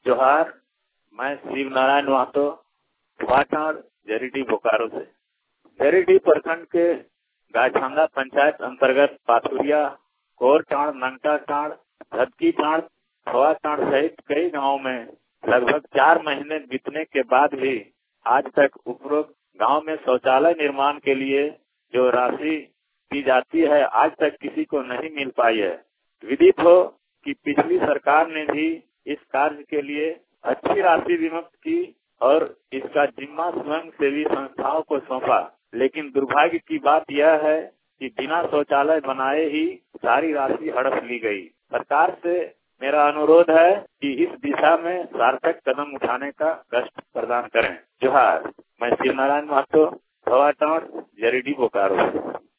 जोहार, मैं शिव नारायण महतो वाटाड़ जरीडीह बोकारो से। जरीडीह प्रखंड के गाछांगा पंचायत अंतर्गत पाथुरिया, कोरटाड़, नंगटाटाड़, धदकीटाड़, खवाटाड़ सहित कई गांवों में लगभग 4 महीने बीतने के बाद भी आज तक उपरोक्त गांव में शौचालय निर्माण के लिए जो राशि दी जाती है आज तक किसी को नहीं मिल पाई है। विदित हो कि पिछली सरकार ने भी इस कार्य के लिए अच्छी राशि विमुक्त की और इसका जिम्मा स्वयं सेवी संस्थाओं को सौंपा, लेकिन दुर्भाग्य की बात यह है कि बिना शौचालय बनाए ही सारी राशि हड़प ली गई। सरकार से मेरा अनुरोध है कि इस दिशा में सार्थक कदम उठाने का कष्ट प्रदान करें। जोहार, मैं शिव नारायण महतो, खवाटाड़, जरीडीह बोकारो।